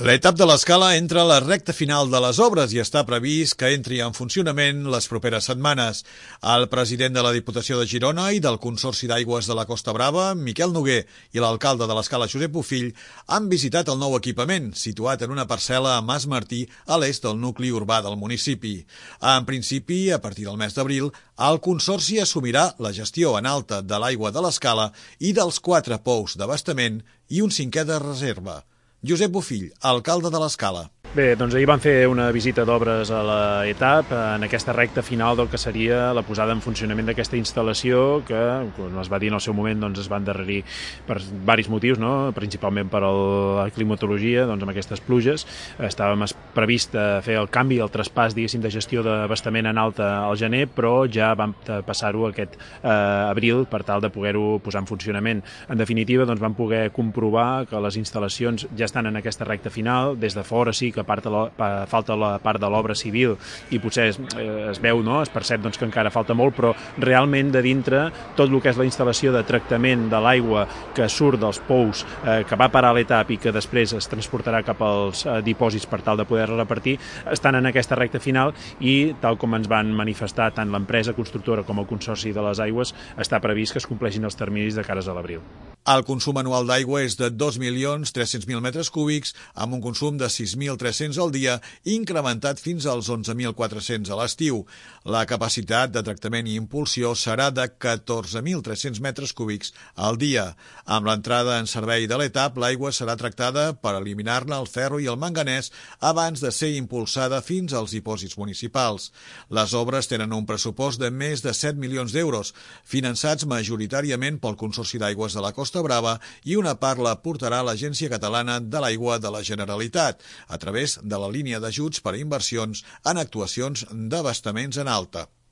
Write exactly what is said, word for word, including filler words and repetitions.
L'etap de l'Escala entra a la recta final de les obres i està previst que entri en funcionament les properes setmanes. El president de la Diputació de Girona i del Consorci d'Aigües de la Costa Brava, Miquel Noguer, i l'alcalde de l'Escala, Josep Bofill, han visitat el nou equipament, situat en una parcel·la a Mas Martí, a l'est del nucli urbà del municipi. En principi, a partir del mes d'abril, el Consorci assumirà la gestió en alta de l'aigua de l'Escala i dels quatre pous d'abastament i un cinquè de reserva. Josep Bofill, alcalde de l'Escala. Bé, doncs ahir vam fer una visita d'obres a l'etap, en aquesta recta final del que seria la posada en funcionament d'aquesta instal·lació que, com es va dir en el seu moment, doncs es va endarrerir per diversos motius, no? Principalment per la climatologia, doncs amb aquestes pluges. Estàvem previst fer el canvi, el traspàs, diguéssim, de gestió d'abastament en alta al gener, però ja vam passar-ho aquest eh, abril per tal de poder-ho posar en funcionament. En definitiva, doncs vam poder comprovar que les instal·lacions ja estan en aquesta recta final. Des de fora sí que part la, falta la part de l'obra civil i potser es, eh, es veu, no? Es percep doncs, que encara falta molt, però realment de dintre tot el que és la instal·lació de tractament de l'aigua que surt dels pous, eh, que va parar a l'etap i que després es transportarà cap als eh, dipòsits per tal de poder repartir, estan en aquesta recta final i, tal com ens van manifestar tant l'empresa constructora com el Consorci de les Aigües, està previst que es compleixin els terminis de cares a l'abril. El consum anual d'aigua és de dos milions tres-cents mil metres cúbics, amb un consum de sis mil tres-cents al dia, incrementat fins als onze mil quatre-cents a l'estiu. La capacitat de tractament i impulsió serà de catorze mil tres-cents metres cúbics al dia. Amb l'entrada en servei de l'etap, l'aigua serà tractada per eliminar-ne el ferro i el manganès abans de ser impulsada fins als dipòsits municipals. Les obres tenen un pressupost de més de set milions d'euros, finançats majoritàriament pel Consorci d'Aigües de la Costa Brava, i una part la portarà l'Agència Catalana de l'Aigua de la Generalitat, a través de la línia d'ajuts per a inversions en actuacions d'abastaments en alta.